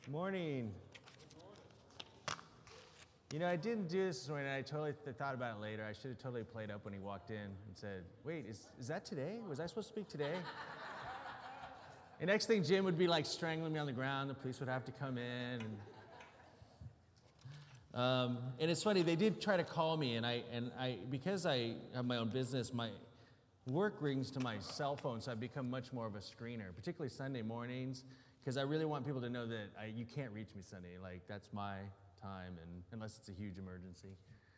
Morning. You know, I didn't do this morning. I totally thought about it later. I should have totally played up when he walked in and said, wait, is that today? Was I supposed to speak today? The next thing, Jim would be like strangling me on the ground. The police would have to come in. And it's funny, they did try to call me, and I because I have my own business, my work rings to my cell phone, so I've become much more of a screener, particularly Sunday mornings, because I really want people to know that you can't reach me Sunday. Like, that's my time, and unless it's a huge emergency.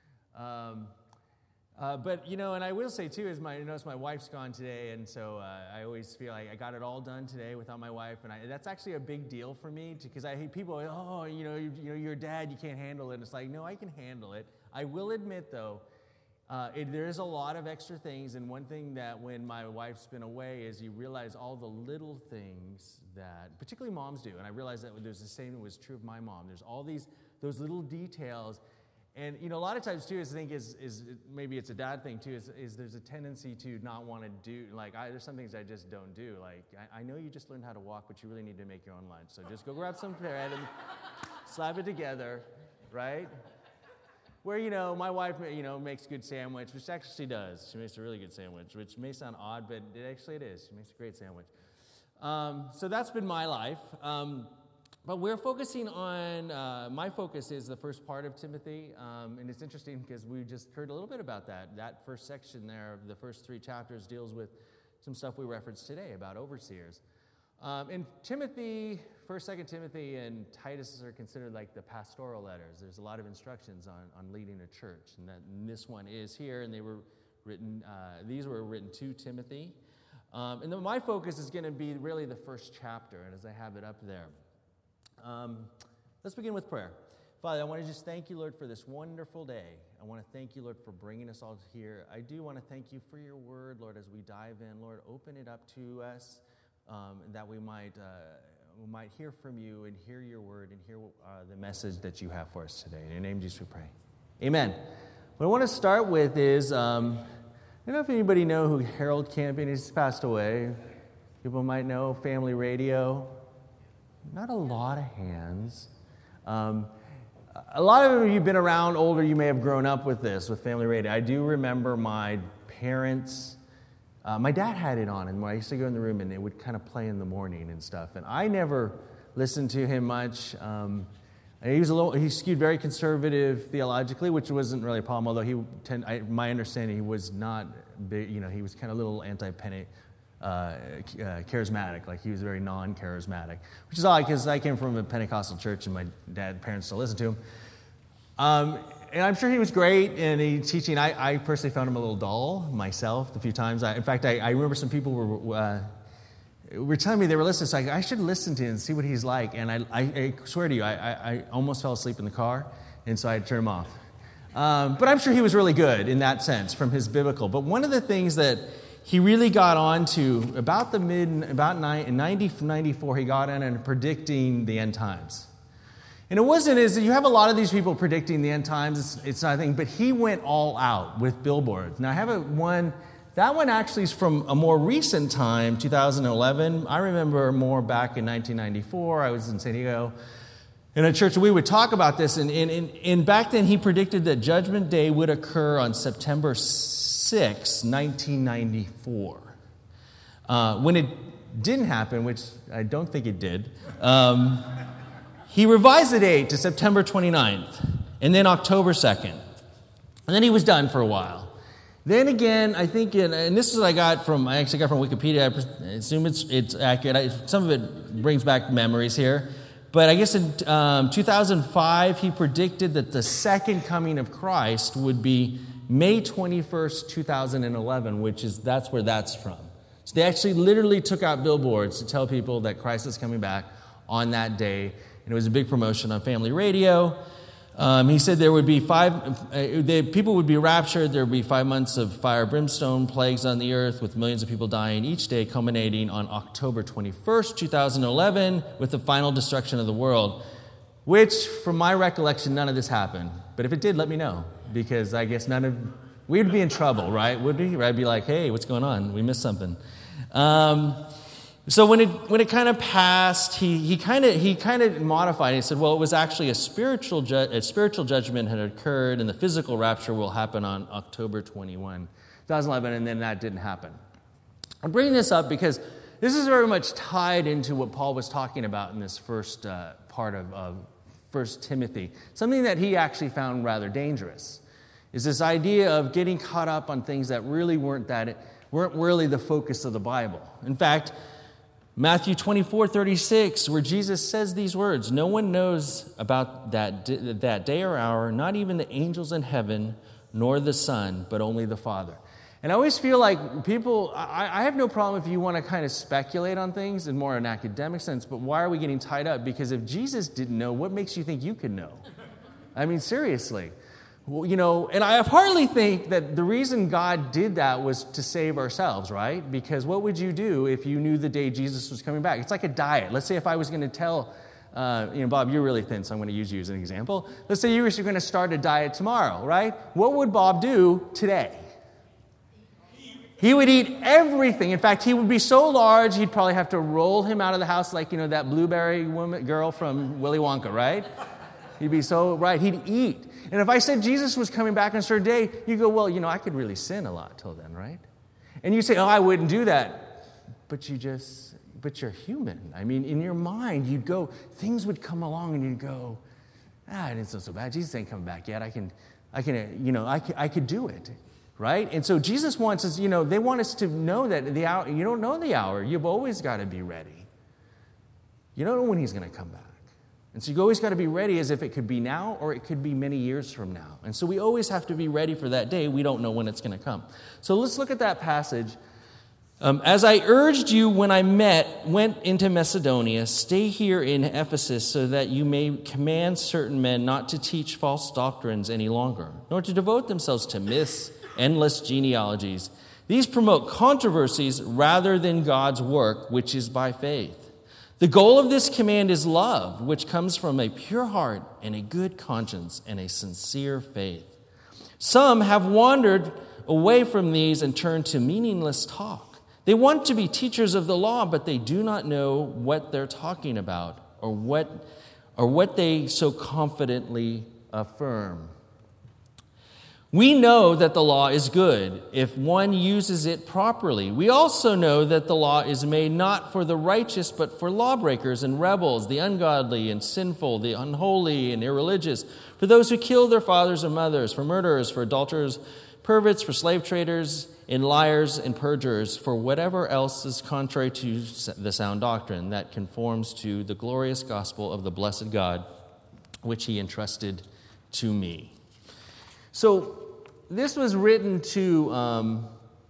But, you know, and I will say, too, is I notice my wife's gone today, and so I always feel like I got it all done today without my wife, and that's actually a big deal for me, because I hate people, you're a dad, you can't handle it. And it's like, no, I can handle it. I will admit, though, there is a lot of extra things, and one thing that when my wife's been away is you realize all the little things that, particularly moms do, and I realized that there's the same was true of my mom. There's all those little details, and you know, a lot of times too, I think is maybe it's a dad thing too, is there's a tendency to not want to do, like there's some things I just don't do. Like I know you just learned how to walk, but you really need to make your own lunch, so just go grab some bread and slap it together, right? Where, you know, my wife, you know, makes good sandwich, which actually she does. She makes a really good sandwich, which may sound odd, but it is. She makes a great sandwich. So that's been my life. But we're focusing on, my focus is the first part of Timothy. And it's interesting because we just heard a little bit about that. That first section there of the first 3 chapters deals with some stuff we referenced today about overseers. And Timothy, 1st, 2nd Timothy, and Titus are considered like the pastoral letters. There's a lot of instructions on leading a church, and this one is here, and they were written. These were written to Timothy, and then my focus is going to be really the first chapter, and as I have it up there, let's begin with prayer. Father, I want to just thank you, Lord, for this wonderful day. I want to thank you, Lord, for bringing us all here. I do want to thank you for your word, Lord, as we dive in. Lord, open it up to us. That we might hear from you and hear your word and hear the message that you have for us today. In your name, Jesus, we pray. Amen. What I want to start with is, I don't know if anybody know who Harold Camping is. He's passed away. People might know Family Radio. Not a lot of hands. A lot of you have been around older. You may have grown up with this, with Family Radio. I do remember my parents. My dad had it on, and I used to go in the room, and it would kind of play in the morning and stuff. And I never listened to him much. He skewed very conservative theologically, which wasn't really a problem. Although my understanding, he was not big. You know, he was kind of a little charismatic. Like he was very non-charismatic, which is odd because I came from a Pentecostal church, and my parents still listened to him. And I'm sure he was great in teaching. I personally found him a little dull myself a few times. In fact, I remember some people were telling me they were listening, so I should listen to him and see what he's like. And I swear to you, I almost fell asleep in the car, and so I had to turn him off. But I'm sure he was really good in that sense from his biblical. But one of the things that he really got on to about in 94, he got on and predicting the end times. And it wasn't as you have a lot of these people predicting the end times. It's nothing, but he went all out with billboards. Now I have one. That one actually is from a more recent time, 2011. I remember more back in 1994. I was in San Diego in a church. We would talk about this, and back then he predicted that Judgment Day would occur on September 6, 1994. When it didn't happen, which I don't think it did. He revised the date to September 29th, and then October 2nd. And then he was done for a while. Then again, I think, and this is what I actually got from Wikipedia. I assume it's accurate. Some of it brings back memories here. But I guess in 2005, he predicted that the second coming of Christ would be May 21st, 2011, that's where that's from. So they actually literally took out billboards to tell people that Christ is coming back on that day. And it was a big promotion on Family Radio. He said there would be people would be raptured. There would be 5 months of fire, brimstone, plagues on the earth, with millions of people dying each day, culminating on October 21st, 2011, with the final destruction of the world. Which, from my recollection, none of this happened. But if it did, let me know, because I guess we'd be in trouble, right? Would we? I'd be like, hey, what's going on? We missed something. So when it kind of passed, he kind of modified it. He said, well, it was actually a spiritual judgment had occurred, and the physical rapture will happen on October 21, 2011, and then that didn't happen. I'm bringing this up because this is very much tied into what Paul was talking about in this first part of 1 Timothy. Something that he actually found rather dangerous is this idea of getting caught up on things that really weren't really the focus of the Bible. In fact, Matthew 24:36, where Jesus says these words, "No one knows about that day or hour, not even the angels in heaven, nor the Son, but only the Father." And I always feel like people, I have no problem if you want to kind of speculate on things in more an academic sense, but why are we getting tied up? Because if Jesus didn't know, what makes you think you could know? I mean, seriously. Well, and I partly think that the reason God did that was to save ourselves, right? Because what would you do if you knew the day Jesus was coming back? It's like a diet. Let's say if I was going to tell, Bob, you're really thin, so I'm going to use you as an example. Let's say you were going to start a diet tomorrow, right? What would Bob do today? He would eat everything. In fact, he would be so large, he'd probably have to roll him out of the house like, that blueberry girl from Willy Wonka, right? He'd be so, right, he'd eat. And if I said Jesus was coming back on a certain day, you go, well, I could really sin a lot till then, right? And you say, oh, I wouldn't do that. But you're human. I mean, in your mind, you'd go, things would come along and you'd go, it's not so bad. Jesus ain't coming back yet. I could do it, right? And so Jesus wants us, they want us to know that the hour, you don't know the hour. You've always got to be ready. You don't know when he's going to come back. And so you've always got to be ready as if it could be now or it could be many years from now. And so we always have to be ready for that day. We don't know when it's going to come. So let's look at that passage. As I urged you when I went into Macedonia, stay here in Ephesus so that you may command certain men not to teach false doctrines any longer, nor to devote themselves to myths, endless genealogies. These promote controversies rather than God's work, which is by faith. The goal of this command is love, which comes from a pure heart and a good conscience and a sincere faith. Some have wandered away from these and turned to meaningless talk. They want to be teachers of the law, but they do not know what they're talking about or what they so confidently affirm. We know that the law is good if one uses it properly. We also know that the law is made not for the righteous, but for lawbreakers and rebels, the ungodly and sinful, the unholy and irreligious, for those who kill their fathers and mothers, for murderers, for adulterers, perverts, for slave traders, and liars and perjurers, for whatever else is contrary to the sound doctrine that conforms to the glorious gospel of the blessed God, which he entrusted to me. So this was written to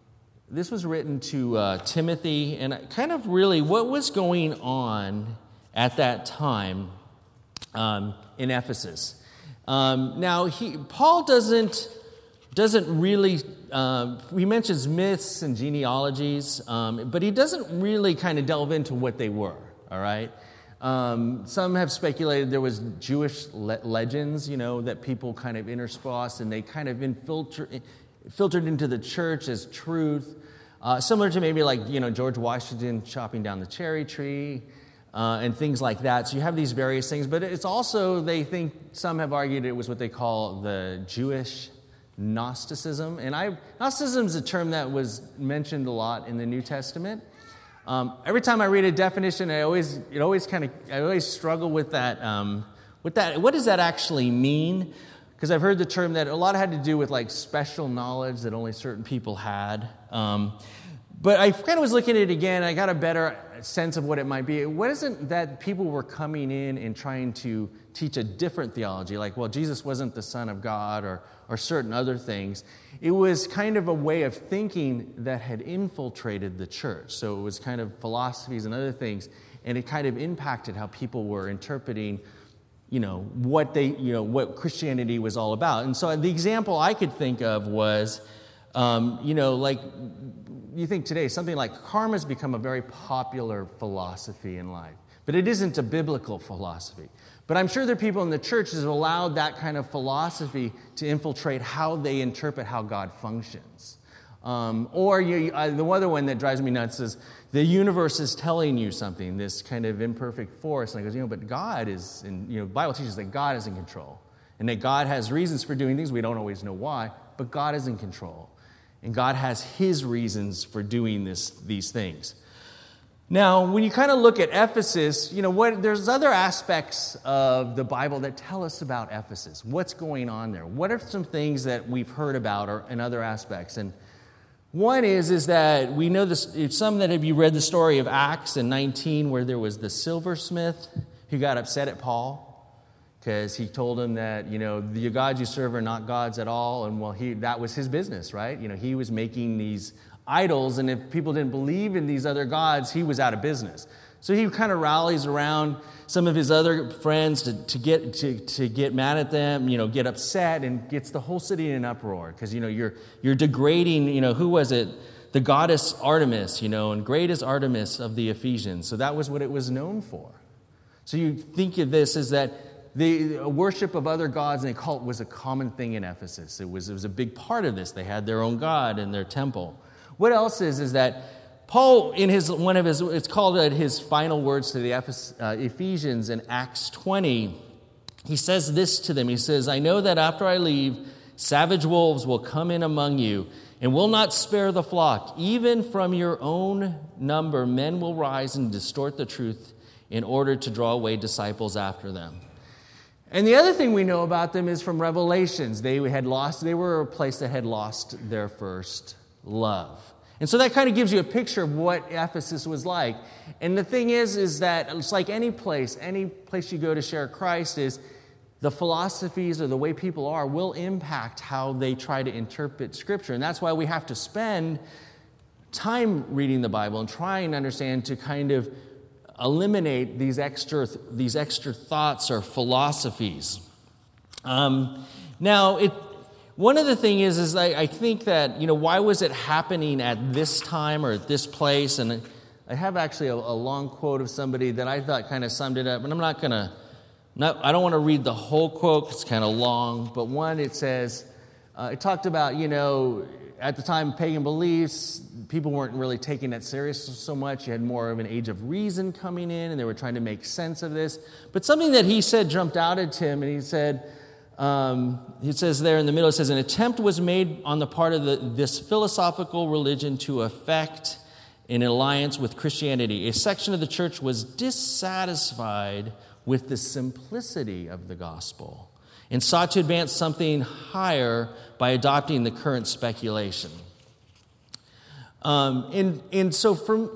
Timothy, and kind of really what was going on at that time in Ephesus. Now Paul doesn't really he mentions myths and genealogies, but he doesn't really kind of delve into what they were. All right. Some have speculated there was Jewish legends, that people kind of interspersed and they kind of filtered into the church as truth, similar to maybe like, George Washington chopping down the cherry tree and things like that. So you have these various things, but it's also, they think, some have argued it was what they call the Jewish Gnosticism. And Gnosticism is a term that was mentioned a lot in the New Testament. Every time I read a definition, I always struggle with that. What does that actually mean? Because I've heard the term that a lot had to do with like special knowledge that only certain people had. But I kind of was looking at it again. I got a better sense of what it might be. What is it that people were coming in and trying to teach a different theology? Like, well, Jesus wasn't the Son of God or certain other things. It was kind of a way of thinking that had infiltrated the church. So it was kind of philosophies and other things, and it kind of impacted how people were interpreting, what Christianity was all about. And so the example I could think of was, like you think today, something like karma has become a very popular philosophy in life, but it isn't a biblical philosophy. But I'm sure there are people in the church that have allowed that kind of philosophy to infiltrate how they interpret how God functions. Or the other one that drives me nuts is the universe is telling you something, this kind of imperfect force. And I goes, but God is, the Bible teaches that God is in control. And that God has reasons for doing things. We don't always know why, but God is in control. And God has his reasons for doing these things. Now, when you kind of look at Ephesus, there's other aspects of the Bible that tell us about Ephesus. What's going on there? What are some things that we've heard about or in other aspects? And one is that we know this. Some that have you read the story of Acts in 19, where there was the silversmith who got upset at Paul because he told him that the gods you serve are not gods at all, and that was his business, right? He was making these idols, and if people didn't believe in these other gods, he was out of business. So he kind of rallies around some of his other friends to get mad at them, get upset, and gets the whole city in an uproar because you're degrading. Who was it? The goddess Artemis, and great is Artemis of the Ephesians. So that was what it was known for. So you think of this as that the worship of other gods and a cult was a common thing in Ephesus. It was a big part of this. They had their own god in their temple. What else is that Paul, in it's called his final words to the Ephesians in Acts 20, he says this to them. He says, I know that after I leave, savage wolves will come in among you and will not spare the flock. Even from your own number, men will rise and distort the truth in order to draw away disciples after them. And the other thing we know about them is from Revelations. They were a place that had lost their first love. And so that kind of gives you a picture of what Ephesus was like. And the thing is that it's like any place you go to share Christ is the philosophies or the way people are will impact how they try to interpret Scripture. And that's why we have to spend time reading the Bible and trying to understand to kind of eliminate these extra thoughts or philosophies. One of the things is I think that, why was it happening at this time or at this place? And I have actually a long quote of somebody that I thought kind of summed it up. And I don't want to read the whole quote, it's kind of long. But one, it says, it talked about, at the time, pagan beliefs, people weren't really taking it serious so much. You had more of an age of reason coming in, and they were trying to make sense of this. But something that he said jumped out at him, and he said, it says there in the middle, it says, an attempt was made on the part of this philosophical religion to effect an alliance with Christianity. A section of the church was dissatisfied with the simplicity of the gospel and sought to advance something higher by adopting the current speculation. And so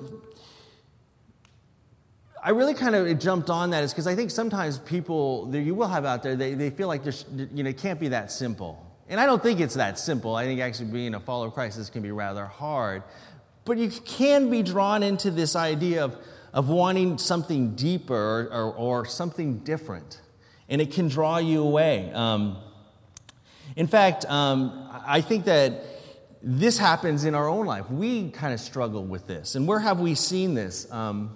I really kind of jumped on that is because I think sometimes people that you will have out there, they feel like it can't be that simple. And I don't think it's that simple. I think actually being a follower of Christ, this can be rather hard. But you can be drawn into this idea of wanting something deeper or something different. And it can draw you away. In fact, I think that this happens in our own life. We kind of struggle with this. And where have we seen this? Hold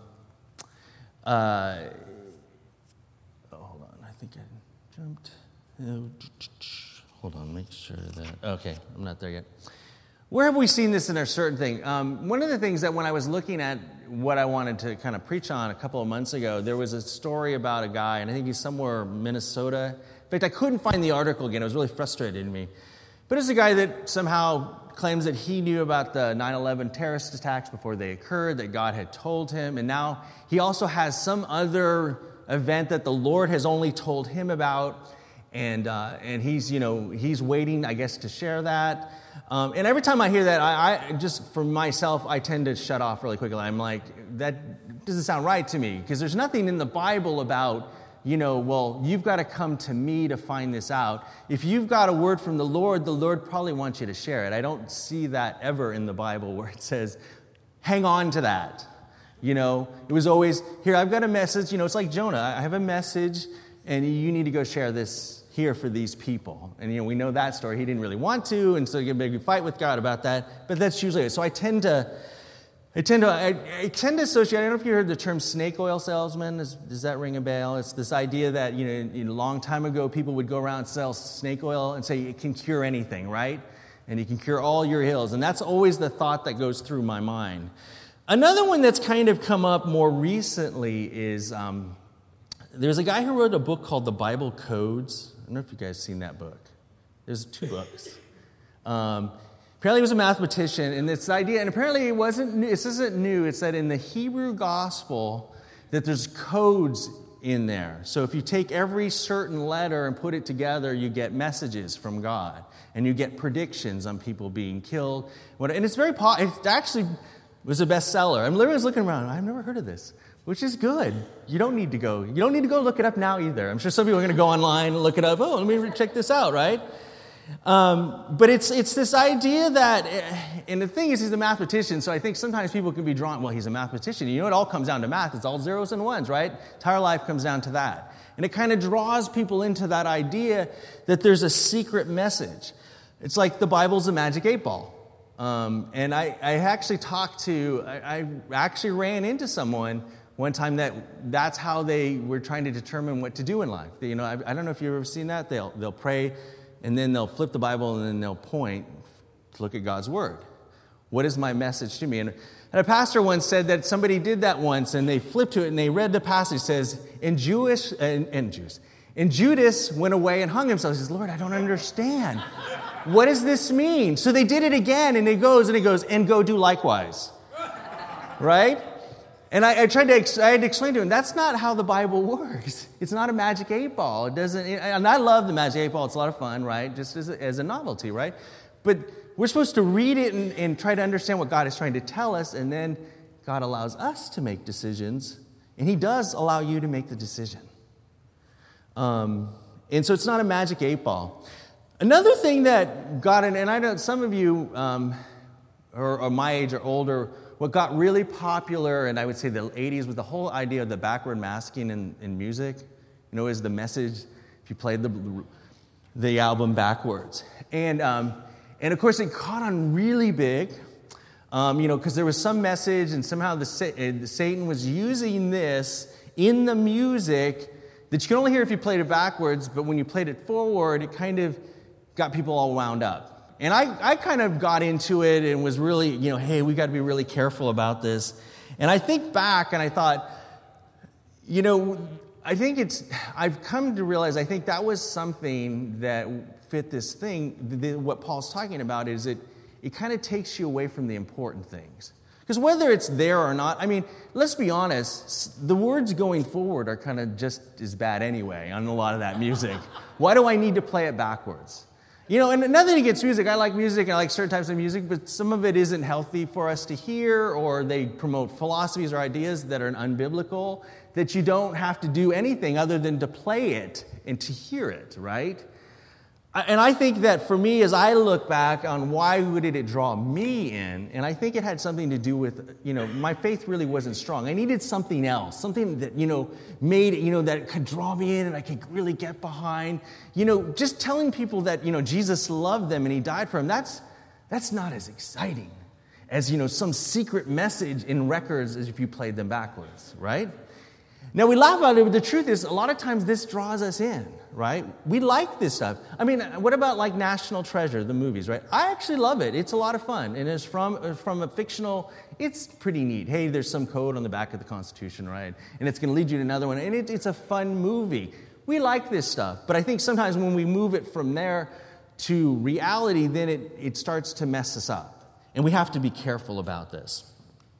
on. I think I jumped. Hold on. Make sure that... Okay, I'm not there yet. Where have we seen this in a certain thing? One of the things that when I was looking at what I wanted to kind of preach on a couple of months ago, there was a story about a guy, and I think he's somewhere in Minnesota. In fact, I couldn't find the article again. It was really frustrating me. But it's a guy that somehow claims that he knew about the 9/11 terrorist attacks before they occurred, that God had told him, and now he also has some other event that the Lord has only told him about, and he's waiting, I guess, to share that. And every time I hear that, I just, for myself, I tend to shut off really quickly. I'm like, that doesn't sound right to me, because there's nothing in the Bible about, you've got to come to me to find this out. If you've got a word from the Lord probably wants you to share it. I don't see that ever in the Bible where it says, hang on to that. It was always, here, I've got a message. It's like Jonah. I have a message, and you need to go share this here for these people. And, we know that story. He didn't really want to, and so you get a big fight with God about that. But that's usually it. So I tend to associate, I don't know if you heard the term snake oil salesman. Does that ring a bell? It's this idea that, a long time ago, people would go around and sell snake oil and say it can cure anything, right? and he can cure all your ills. And that's always the thought that goes through my mind. Another one that's kind of come up more recently is there's a guy who wrote a book called The Bible Codes. I don't know if you guys have seen that book. There's 2 books. Apparently he was a mathematician, and this idea, and apparently this isn't new, it's that in the Hebrew gospel that there's codes in there. So if you take every certain letter and put it together, you get messages from God, and you get predictions on people being killed. And it's it actually was a bestseller. I'm literally looking around, I've never heard of this, which is good. You don't need to go look it up now either. I'm sure some people are going to go online and look it up. Oh, let me check this out, right? But it's this idea that, and the thing is, he's a mathematician, so I think sometimes people can be drawn, well, he's a mathematician. You know, it all comes down to math. It's all zeros and ones, right? Entire life comes down to that. And it kind of draws people into that idea that there's a secret message. It's like the Bible's a magic 8-ball. And I actually ran into someone one time that's how they were trying to determine what to do in life. You know, I don't know if you've ever seen that. They'll pray, and then they'll flip the Bible, and then they'll point to look at God's Word. What is my message to me? And a pastor once said that somebody did that once, and they flipped to it, and they read the passage. It says, and Judas went away and hung himself. He says, Lord, I don't understand. What does this mean? So they did it again, and it goes, and go do likewise. Right? And I had to explain to him, that's not how the Bible works. It's not a magic 8-ball. It doesn't. And I love the magic 8-ball. It's a lot of fun, right? Just as a novelty, right? But we're supposed to read it and try to understand what God is trying to tell us, and then God allows us to make decisions, and He does allow you to make the decision. And so it's not a magic 8-ball. Another thing that got in, and I know some of you or my age or older, what got really popular, and I would say the 80s, was the whole idea of the backward masking in music. You know, is the message if you played the album backwards. And of course it caught on really big, because there was some message, and somehow Satan was using this in the music that you can only hear if you played it backwards, but when you played it forward, it kind of got people all wound up. And I kind of got into it and was really, hey, we got to be really careful about this. And I think back and I thought, I've come to realize, I think that was something that fit this thing. What Paul's talking about is it kind of takes you away from the important things. Because whether it's there or not, I mean, let's be honest, the words going forward are kind of just as bad anyway on a lot of that music. Why do I need to play it backwards? And nothing against music. I like music, and I like certain types of music, but some of it isn't healthy for us to hear, or they promote philosophies or ideas that are unbiblical, that you don't have to do anything other than to play it and to hear it, right? And I think that for me, as I look back on why did it draw me in, and I think it had something to do with, my faith really wasn't strong. I needed something else, something that, made, that could draw me in and I could really get behind. Just telling people that, Jesus loved them and He died for them, that's not as exciting as, some secret message in records as if you played them backwards, right? Now, we laugh about it, but the truth is, a lot of times this draws us in, right? We like this stuff. I mean, what about like National Treasure, the movies, right? I actually love it. It's a lot of fun. And it's from a fictional, it's pretty neat. Hey, there's some code on the back of the Constitution, right? And it's going to lead you to another one. And it's a fun movie. We like this stuff. But I think sometimes when we move it from there to reality, then it starts to mess us up. And we have to be careful about this.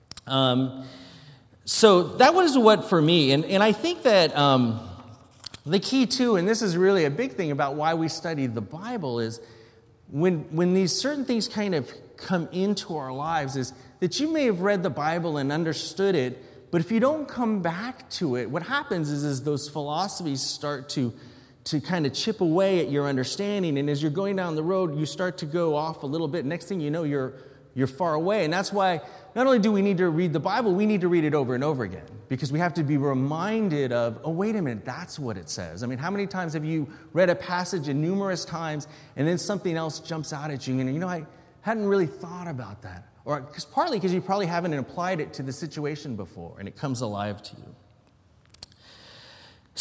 So that was what for me, and I think that the key too, and this is really a big thing about why we study the Bible, is when these certain things kind of come into our lives, is that you may have read the Bible and understood it, but if you don't come back to it, what happens is those philosophies start to kind of chip away at your understanding, and as you're going down the road, you start to go off a little bit. Next thing you know, you're far away, and that's why not only do we need to read the Bible, we need to read it over and over again, because we have to be reminded of, oh, wait a minute, that's what it says. I mean, how many times have you read a passage numerous times, and then something else jumps out at you, and I hadn't really thought about that. Or partly because you probably haven't applied it to the situation before, and it comes alive to you.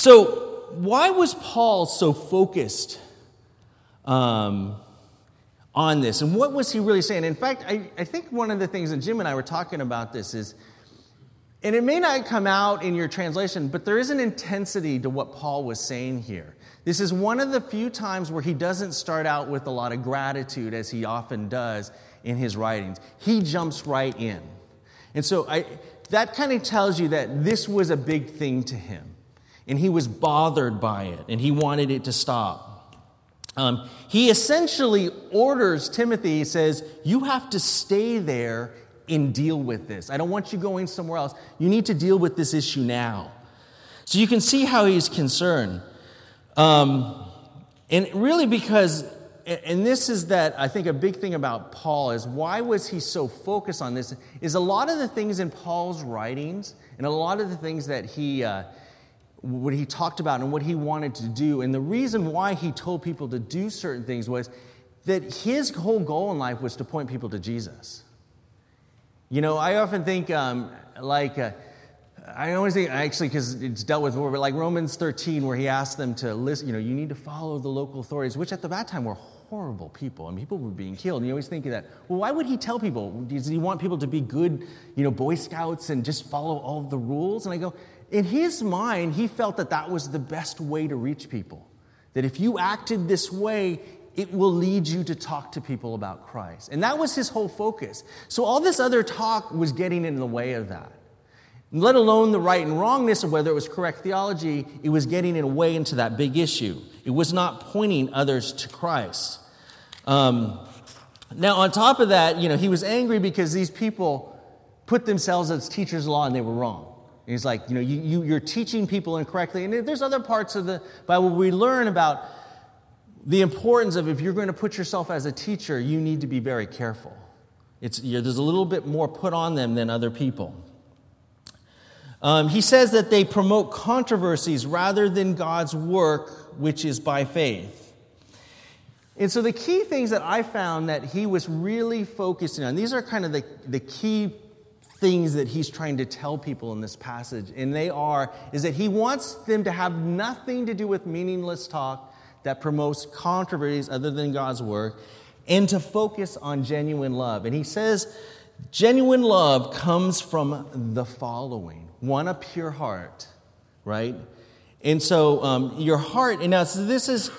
So why was Paul so focused on on this. And what was he really saying? In fact, I think one of the things that Jim and I were talking about this is, and it may not come out in your translation, but there is an intensity to what Paul was saying here. This is one of the few times where he doesn't start out with a lot of gratitude, as he often does in his writings. He jumps right in. And so that kind of tells you that this was a big thing to him. And he was bothered by it, and he wanted it to stop. He essentially orders Timothy, he says, you have to stay there and deal with this. I don't want you going somewhere else. You need to deal with this issue now. So you can see how he's concerned. And really because, and this is that, I think a big thing about Paul is, why was he so focused on this? Is a lot of the things in Paul's writings, and a lot of the things that what he talked about and what he wanted to do, and the reason why he told people to do certain things was that his whole goal in life was to point people to Jesus. You know, I often think, I always think, actually, because it's dealt with more, but like Romans 13, where he asked them to listen, you need to follow the local authorities, which at that time were horrible people, and people were being killed. And you always think of that, well, why would he tell people? Does he want people to be good, Boy Scouts and just follow all the rules? And I go, in his mind, he felt that was the best way to reach people. That if you acted this way, it will lead you to talk to people about Christ. And that was his whole focus. So all this other talk was getting in the way of that. Let alone the right and wrongness of whether it was correct theology, it was getting in a way into that big issue. It was not pointing others to Christ. Now, on top of that, he was angry because these people put themselves as teachers of law and they were wrong. And he's like, you're teaching people incorrectly. And there's other parts of the Bible where we learn about the importance of, if you're going to put yourself as a teacher, you need to be very careful. There's a little bit more put on them than other people. He says that they promote controversies rather than God's work, which is by faith. And so the key things that I found that he was really focusing on, these are kind of the key things that he's trying to tell people in this passage. And is that he wants them to have nothing to do with meaningless talk that promotes controversies other than God's work, and to focus on genuine love. And he says genuine love comes from the following. One, a pure heart, right? And so your heart, and now so this is,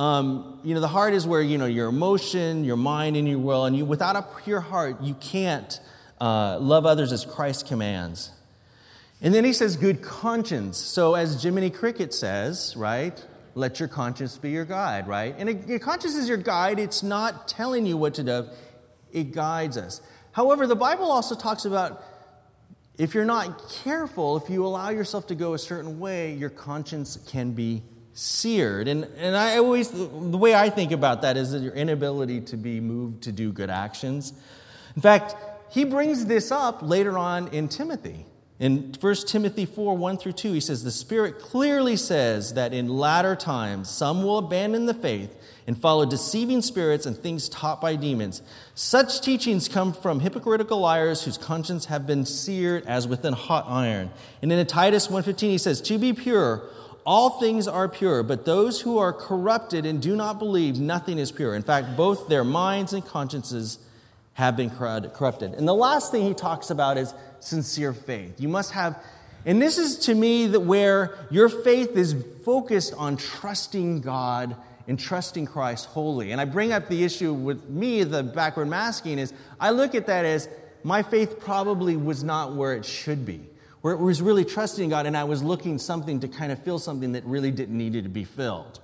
the heart is where, your emotion, your mind, and your will, and without a pure heart, you can't love others as Christ commands. And then he says good conscience. So as Jiminy Cricket says, right, let your conscience be your guide, right? And your conscience is your guide. It's not telling you what to do. It guides us. However, the Bible also talks about, if you're not careful, if you allow yourself to go a certain way, your conscience can be seared. And I always, the way I think about that is your inability to be moved to do good actions. In fact, he brings this up later on in Timothy. In 1 Timothy 4, 1 through 2, he says, the Spirit clearly says that in latter times some will abandon the faith and follow deceiving spirits and things taught by demons. Such teachings come from hypocritical liars whose conscience have been seared as with a hot iron. And in Titus 1:15 he says, to be pure, all things are pure, but those who are corrupted and do not believe, nothing is pure. In fact, both their minds and consciences have been corrupted. And the last thing he talks about is sincere faith. You must have, and this is to me where your faith is focused on trusting God and trusting Christ wholly. And I bring up the issue with me, the backward masking, is I look at that as my faith probably was not where it should be, where it was really trusting God and I was looking something to kind of fill something that really didn't need to be filled.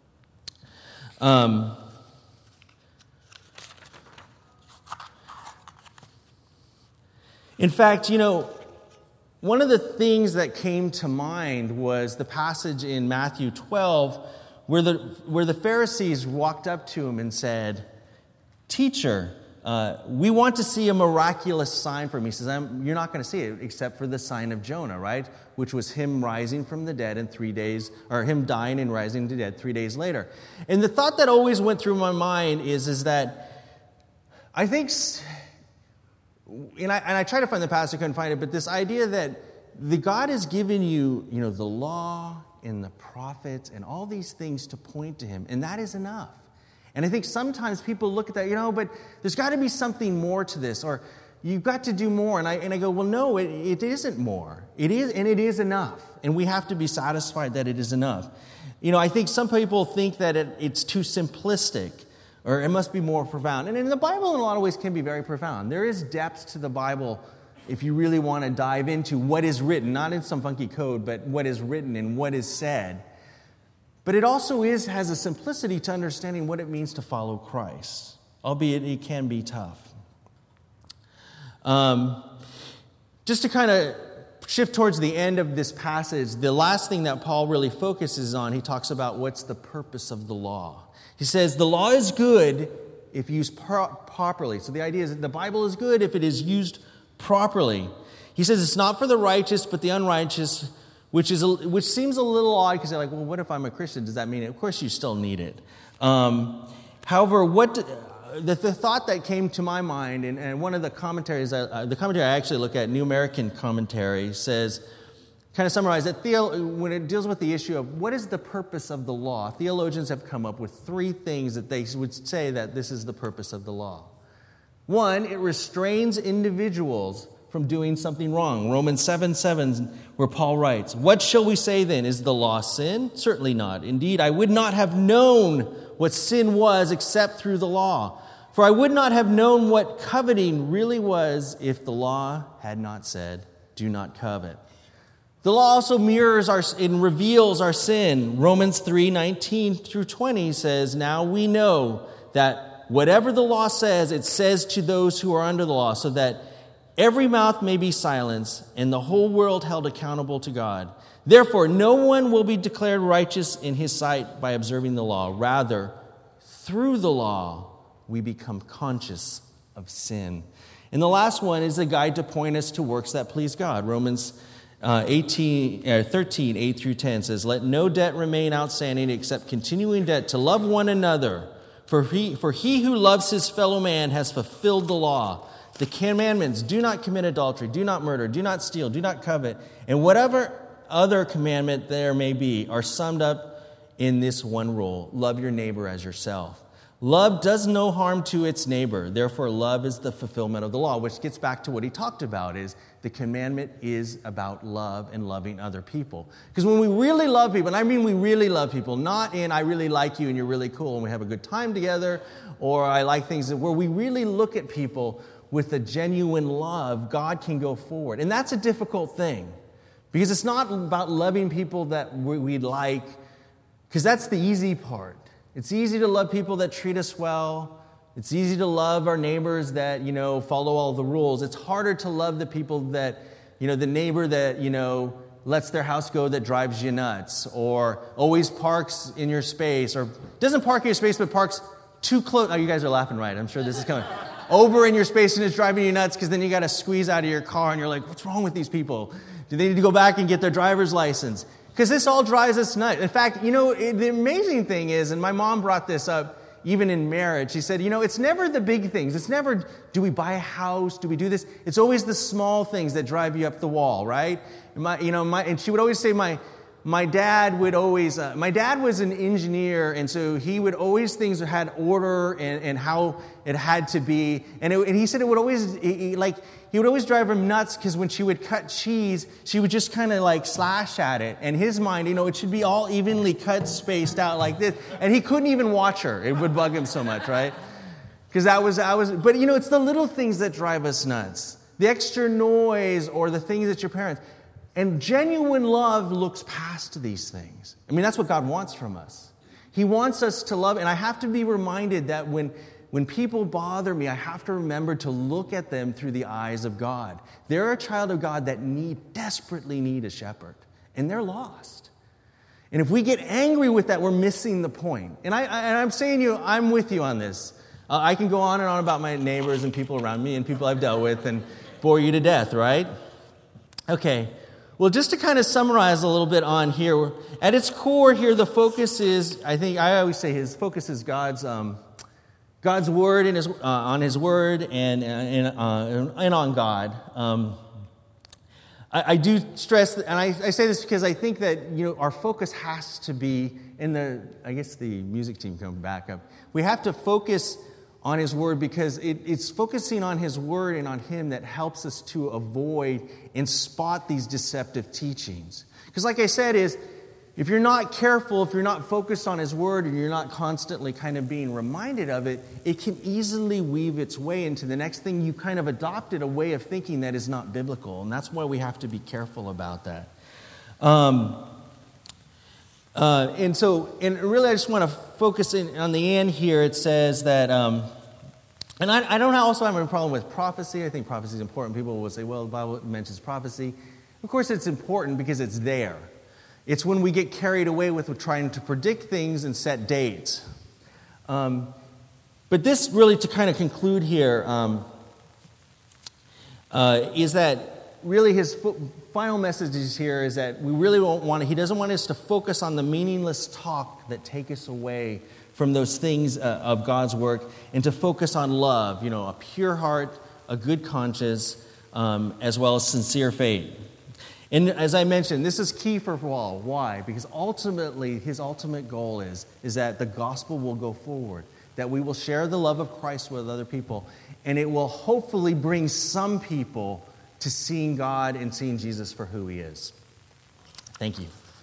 In fact, one of the things that came to mind was the passage in Matthew 12 where the Pharisees walked up to him and said, Teacher, we want to see a miraculous sign from you. He says, you're not going to see it except for the sign of Jonah, right? Which was him rising from the dead in 3 days, or him dying and rising to the dead 3 days later. And the thought that always went through my mind is that I think, and I tried to find the passage, I couldn't find it, but this idea that the God has given you, the law and the prophets and all these things to point to him, and that is enough. And I think sometimes people look at that, but there's got to be something more to this, or you've got to do more. And I go, well, no, it isn't more. It is enough. And we have to be satisfied that it is enough. I think some people think that it's too simplistic, or it must be more profound. And the Bible in a lot of ways can be very profound. There is depth to the Bible if you really want to dive into what is written, not in some funky code, but what is written and what is said. But it also has a simplicity to understanding what it means to follow Christ, albeit it can be tough. Just to kind of shift towards the end of this passage, the last thing that Paul really focuses on, he talks about what's the purpose of the law. He says the law is good if used properly. So the idea is that the Bible is good if it is used properly. He says it's not for the righteous but the unrighteous, which seems a little odd because they're like, well, what if I'm a Christian? Does that mean it? Of course you still need it. However, the thought that came to my mind, and one of the commentaries, the commentary I actually look at, New American Commentary, says, kind of summarize that when it deals with the issue of what is the purpose of the law, theologians have come up with three things that they would say that this is the purpose of the law. One, it restrains individuals from doing something wrong. Romans 7:7, where Paul writes, "What shall we say then? Is the law sin? Certainly not. Indeed, I would not have known what sin was except through the law. For I would not have known what coveting really was if the law had not said, 'Do not covet.'" The law also mirrors and reveals our sin. Romans 3:19 through 20 says, "Now we know that whatever the law says, it says to those who are under the law, so that every mouth may be silenced and the whole world held accountable to God. Therefore, no one will be declared righteous in his sight by observing the law. Rather, through the law, we become conscious of sin." And the last one is a guide to point us to works that please God. Romans 13, 8 through 10 says, "Let no debt remain outstanding except continuing debt to love one another. For he who loves his fellow man has fulfilled the law. The commandments, do not commit adultery, do not murder, do not steal, do not covet, and whatever other commandment there may be are summed up in this one rule: love your neighbor as yourself. Love does no harm to its neighbor. Therefore, love is the fulfillment of the law," which gets back to what he talked about, is the commandment is about love and loving other people. Because when we really love people, and I mean we really love people, not in I really like you and you're really cool and we have a good time together, or I like things, where we really look at people with a genuine love, God can go forward. And that's a difficult thing, because it's not about loving people that we like, because that's the easy part. It's easy to love people that treat us well. It's easy to love our neighbors that, follow all the rules. It's harder to love the people that, the neighbor that, lets their house go that drives you nuts, or always parks in your space, or doesn't park in your space but parks too close. Oh, you guys are laughing, right? I'm sure this is coming. Over in your space and it's driving you nuts, because then you got to squeeze out of your car and you're like, what's wrong with these people? Do they need to go back and get their driver's license? Because this all drives us nuts. In fact, the amazing thing is, and my mom brought this up even in marriage, she said, it's never the big things. It's never, do we buy a house? Do we do this? It's always the small things that drive you up the wall, right? And she would always say, my dad was an engineer, and so he would always, things had order and how it had to be. And he said it would always, he would always drive him nuts, because when she would cut cheese, she would just kind of slash at it. And his mind, it should be all evenly cut, spaced out like this. And he couldn't even watch her. It would bug him so much, right? Because but it's the little things that drive us nuts. The extra noise, or the things that your parents. And genuine love looks past these things. I mean, that's what God wants from us. He wants us to love. And I have to be reminded that when people bother me, I have to remember to look at them through the eyes of God. They're a child of God that desperately need a shepherd. And they're lost. And if we get angry with that, we're missing the point. And I'm saying I'm with you on this. I can go on and on about my neighbors and people around me and people I've dealt with and bore you to death, right? Okay. Well, just to kind of summarize a little bit on here, at its core here, the focus is, I always say his focus is God's word and on his word and on God. I do stress, and I say this because I think that our focus has to be I guess the music team come back up. We have to focus on His Word because it's focusing on His Word and on Him that helps us to avoid and spot these deceptive teachings. Because like I said, if you're not careful, if you're not focused on His Word and you're not constantly kind of being reminded of it, it can easily weave its way into the next thing. You kind of adopted a way of thinking that is not biblical, and that's why we have to be careful about that. And really I just want to focus in on the end here. It says that, and I don't also have a problem with prophecy. I think prophecy is important. People will say, well, the Bible mentions prophecy. Of course it's important because it's there. It's when we get carried away with trying to predict things and set dates. But this really, to kind of conclude here, is that really his final message here is that we really he doesn't want us to focus on the meaningless talk that take us away from those things of God's work, and to focus on love, a pure heart, a good conscience, as well as sincere faith. And as I mentioned, this is key for Paul. Why? Because ultimately, his ultimate goal is that the gospel will go forward, that we will share the love of Christ with other people, and it will hopefully bring some people to seeing God and seeing Jesus for who He is. Thank you.